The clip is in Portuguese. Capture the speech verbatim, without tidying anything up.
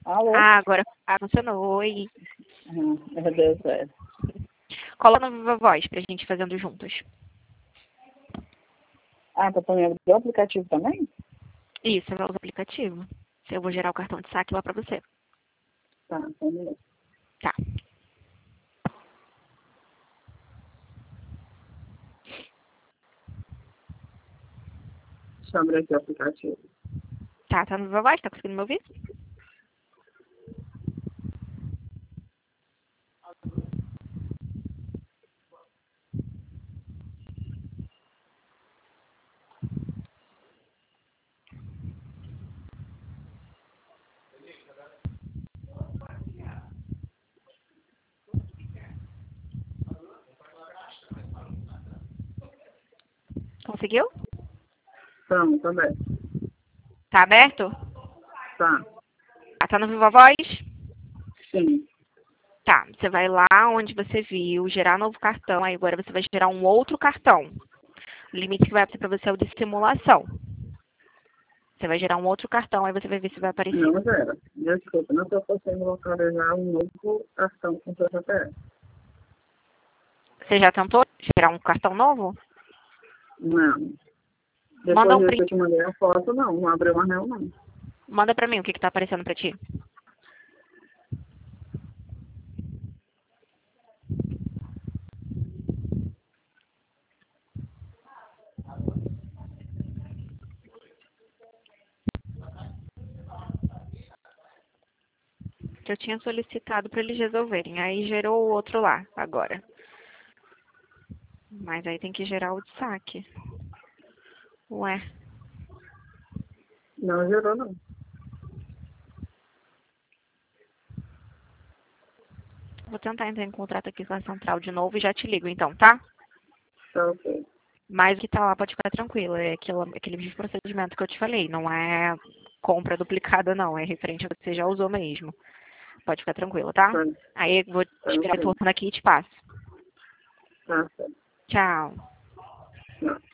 Alô? Ah, agora ah, funcionou. Oi. Hum, meu Deus, é. Coloca no Viva Voz pra gente fazendo juntos. Ah, tá falando do aplicativo também? Isso, eu vou usar o aplicativo. Eu vou gerar o cartão de saque lá pra você. Tá, então beleza. Tá. Deixa eu abrir aqui o aplicativo. Tá, tá no Viva Voz? Tá conseguindo me ouvir? Conseguiu? Então, tá bem. Tá aberto? Tá, Ah, tá no Viva Voz? sim. Tá, você vai lá onde você viu, gerar novo cartão, aí agora você vai gerar um outro cartão. O limite que vai aparecer pra você é o de simulação. Você vai gerar um outro cartão, aí você vai ver se vai aparecer. Não gera. Desculpa, não estou conseguindo localizar um novo cartão com seu C P F. Você já tentou gerar um cartão novo? Não. Manda Depois um disso que eu print, te mandei a foto, não. Não abriu mais não, não. manda pra mim o que que tá aparecendo pra ti. Que eu tinha solicitado pra eles resolverem. Aí gerou o outro lá, agora. Mas aí tem que gerar o de saque. Ué, Não gerou, não. vou tentar entrar em contrato aqui com a central de novo e já te ligo então, tá? Tá ok. Mas o que tá lá pode ficar tranquilo. É aquilo, aquele mesmo procedimento que eu te falei. Não é compra duplicada, não. É referente ao que você já usou mesmo. Pode ficar tranquilo, tá? Tá, Aí eu vou tá tirar o ok. retorno aqui e te passo. Tá certo. Tchau. Não.